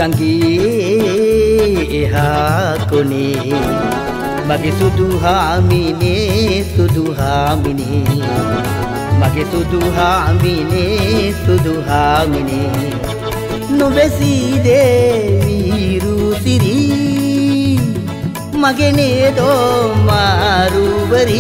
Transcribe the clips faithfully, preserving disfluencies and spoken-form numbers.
ගඟේ එහා කොනේ මගේ සුදු හාමිනේ සුදු හාමිනේ මගේ සුදු හාමිනේ සුදු හාමිනේ නොබැසී දේවිරු සිරි මගේ නේදෝ මාරුවරි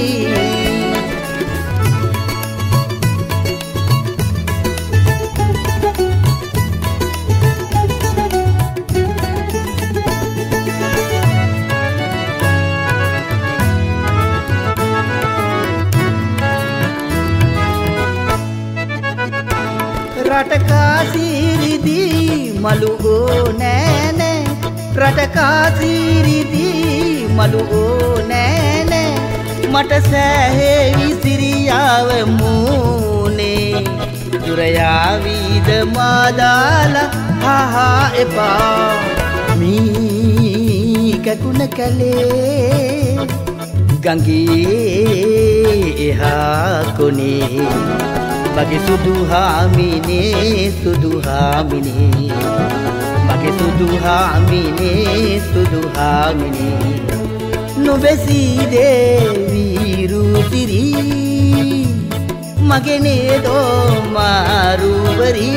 රටකා සිරිදී මලු ඕනෑ නෑ රටකා සිරිදී මලු ඕනෑ නෑ මට සෑහෙවි සිරියාව මූනේ දුරයාවිද මාදාලා හහා එපා මී කැකුණ කැලේ ගඟේ එහා කොනේ මගේ සුදු හාමිනේ සුදු හාමිනේ මගේ සුදු හාමිනේ සුදු හාමිනේ නොබැසී දේවිරු සිරි මගේ නේදෝ මාරුවරි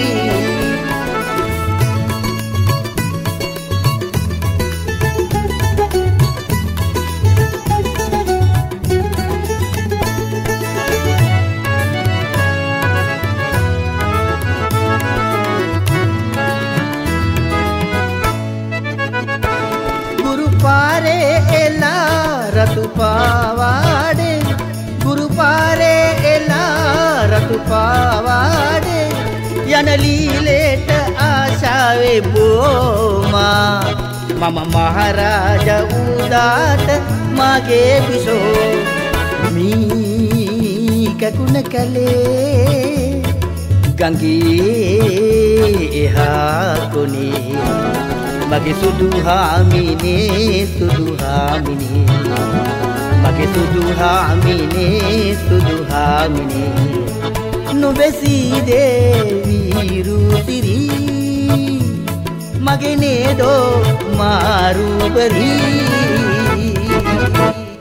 पारे एला रतु पावाडे गुरु पारे एला रतु पावाडे यन लीलेट आशावे बोमा मम महाराजा उदाट मागे पिसो मी ककुन कले गंगे एहा कोने मगे सुदु हामिने सुदु हामिने मगे सुदु हामिने सुदु हामिने नुबेसी देविरु सिरी मगे नेदो मारुबरी।